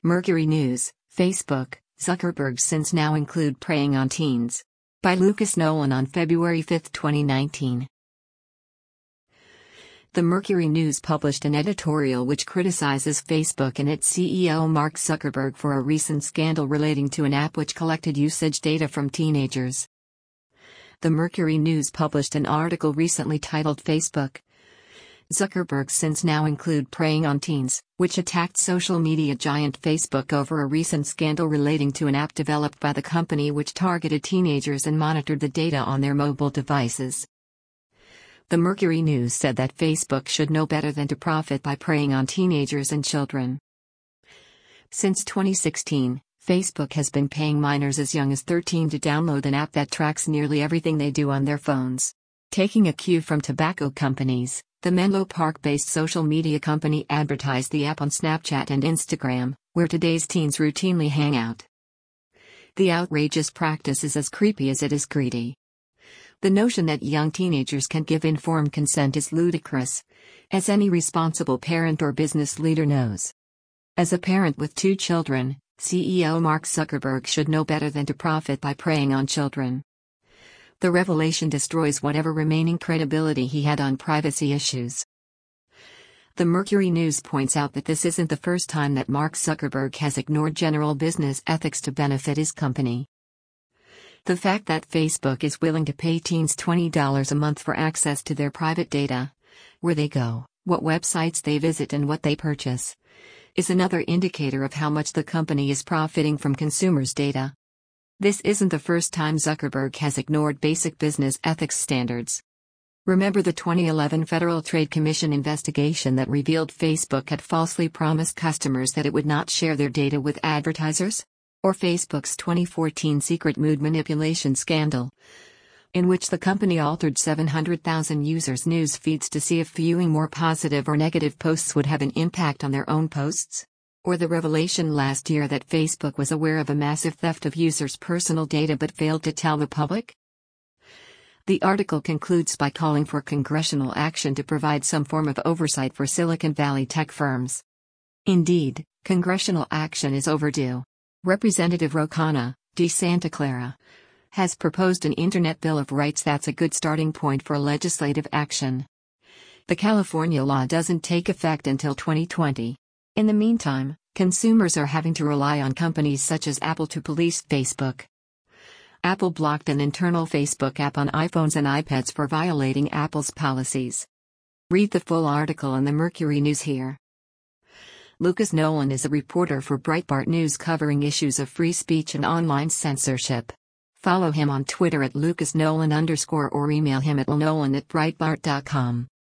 Mercury News, Facebook, Zuckerberg's sins now include preying on teens. By Lucas Nolan on February 5, 2019. The Mercury News published an editorial which criticizes Facebook and its CEO Mark Zuckerberg for a recent scandal relating to an app which collected usage data from teenagers. The Mercury News published an article recently titled Facebook, Zuckerberg's sins now include preying on teens, which attacked social media giant Facebook over a recent scandal relating to an app developed by the company which targeted teenagers and monitored the data on their mobile devices. The Mercury News said that Facebook should know better than to profit by preying on teenagers and children. Since 2016, Facebook has been paying minors as young as 13 to download an app that tracks nearly everything they do on their phones. Taking a cue from tobacco companies, the Menlo Park-based social media company advertised the app on Snapchat and Instagram, where today's teens routinely hang out. The outrageous practice is as creepy as it is greedy. The notion that young teenagers can give informed consent is ludicrous, as any responsible parent or business leader knows. As a parent with 2 children, CEO Mark Zuckerberg should know better than to profit by preying on children. The revelation destroys whatever remaining credibility he had on privacy issues. The Mercury News points out that this isn't the first time that Mark Zuckerberg has ignored general business ethics to benefit his company. The fact that Facebook is willing to pay teens $20 a month for access to their private data, where they go, what websites they visit and what they purchase, is another indicator of how much the company is profiting from consumers' data. This isn't the first time Zuckerberg has ignored basic business ethics standards. Remember the 2011 Federal Trade Commission investigation that revealed Facebook had falsely promised customers that it would not share their data with advertisers? Or Facebook's 2014 secret mood manipulation scandal, in which the company altered 700,000 users' news feeds to see if viewing more positive or negative posts would have an impact on their own posts? Or the revelation last year that Facebook was aware of a massive theft of users' personal data but failed to tell the public? The article concludes by calling for congressional action to provide some form of oversight for Silicon Valley tech firms. Indeed, congressional action is overdue. Representative Rokana de Santa Clara has proposed an Internet Bill of Rights that's a good starting point for legislative action. The California law doesn't take effect until 2020. In the meantime, consumers are having to rely on companies such as Apple to police Facebook. Apple blocked an internal Facebook app on iPhones and iPads for violating Apple's policies. Read the full article in the Mercury News here. Lucas Nolan is a reporter for Breitbart News covering issues of free speech and online censorship. Follow him on Twitter at @LucasNolan_ or email him at lnolan@breitbart.com.